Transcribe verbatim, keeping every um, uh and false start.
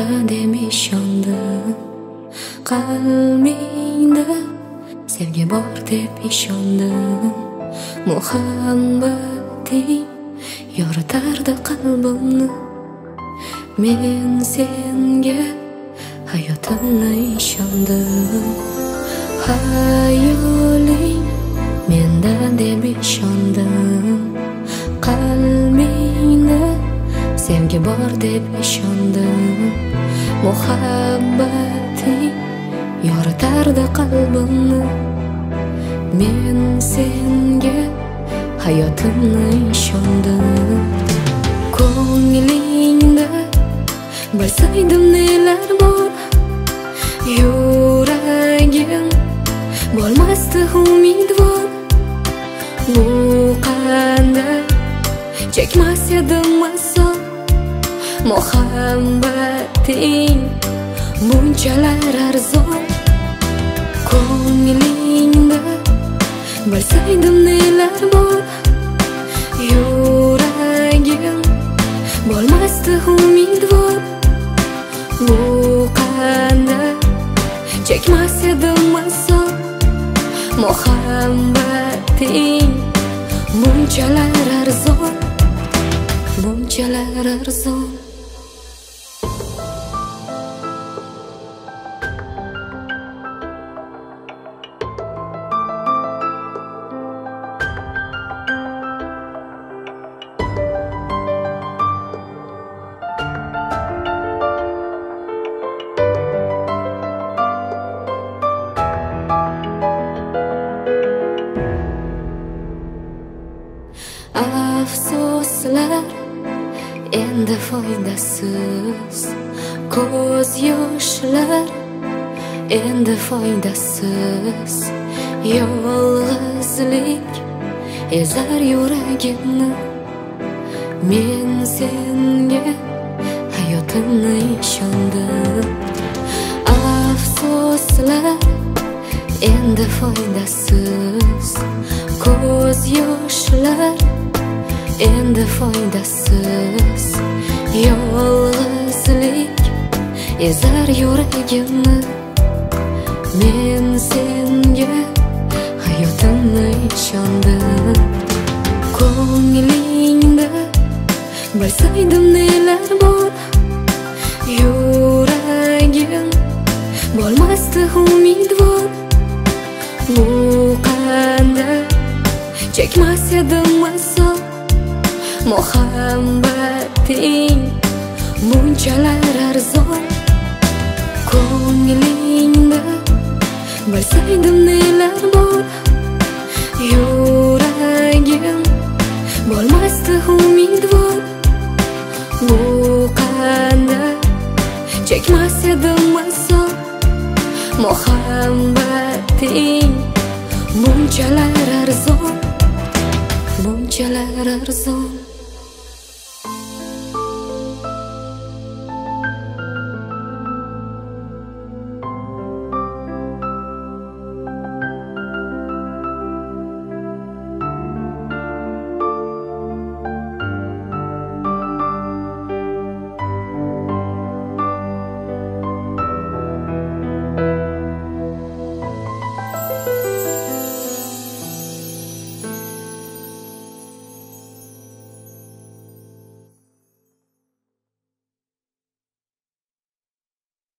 deb ishondim. Qalbingda sevgi bor deb ishondim. Muhabbating yoritardi qalbimni. Men senga hayotimni ishondim. Hayoling menda deb ishondim. Qalbingda sevgi bor deb ishondim. Muhabbating yoritardi qalbimni. Men senga hayotimni ishondim. Ko'nglingda bilsaydim nelar bor, yuragim bo'lmasdi umidvor. Bu qanday chekmas edim azob. Muhabbating bunchalar arzon. Ko'nglingda bilsaydim nelar bor, yuragim bo'lmasdi umidvor. Bu qanday chekmas edim azob. Muhabbating bunchalar arzon, bunchalar arzon. Afsuslar endi foydasiz, ko'z yoshlar endi foydasiz. Yolg'izlik ezar yuragimni. Men senga hayotimni ishondim. Afsuslar endi foydasiz, ko'z yoshlar endi foydasiz. Yolg'izlik ezar yuragimni. Men senga hayotimni ishondim. Ko'nglingda bilsaydim nelar bor, yuragim bo'lmasdi umidvor. Bu qanday chekmas edim azob. Muhabbating bunchalar arzon. Ko'nglingda bilsaydim nelar bor, yuragim bo'lmasdi umidvor. Bu qanday chekmas edim azob. Muhabbating bunchalar arzon, bunchalar arzon.